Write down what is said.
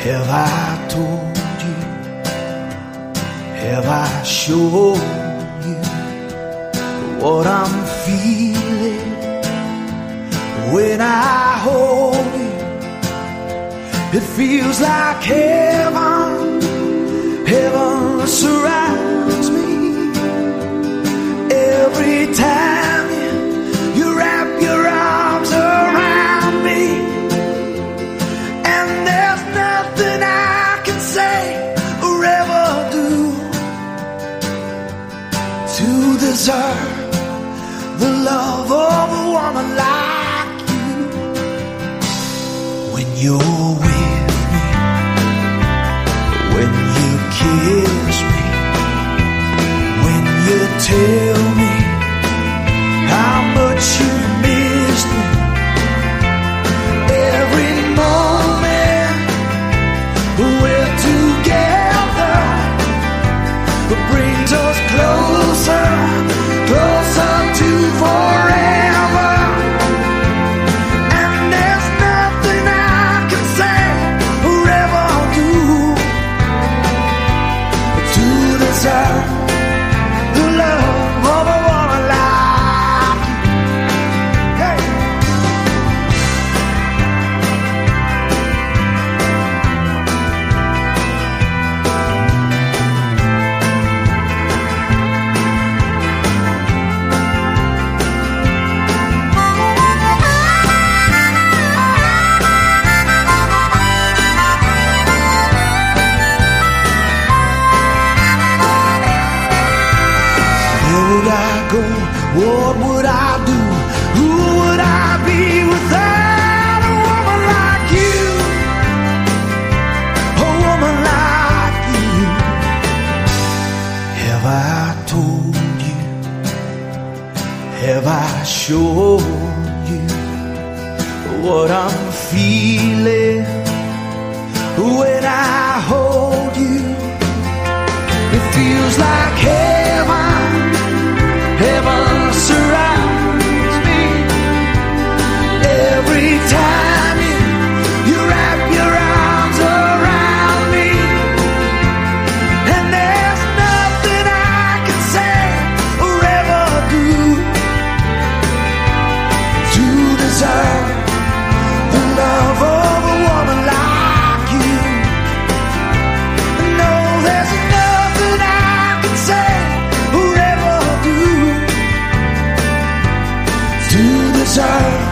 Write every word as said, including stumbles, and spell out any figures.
Have I told you? Have I shown you what I'm feeling when I hold you? It feels like heaven, heaven surrounds me every time you, you wrap your arms around me. And there's nothing I can say or ever do to deserve the love of a woman like you. When you're with me, when you kiss me, when you tell me how much you miss me, every moment we're together brings us closer, closer to forever. And there's nothing I can say or ever do to deserve the love of a woman like you. Hey. Where would I go? What would I do? Who would I be without a woman like you? A woman like you. Have I told you? Have I shown you what I'm feeling when I hold you? It feels like heaven, heaven surrounds me every time you, you wrap your arms around me. And there's nothing I can say or ever do to deserve the love of a woman like you. No, there's nothing I can say or ever do to deserve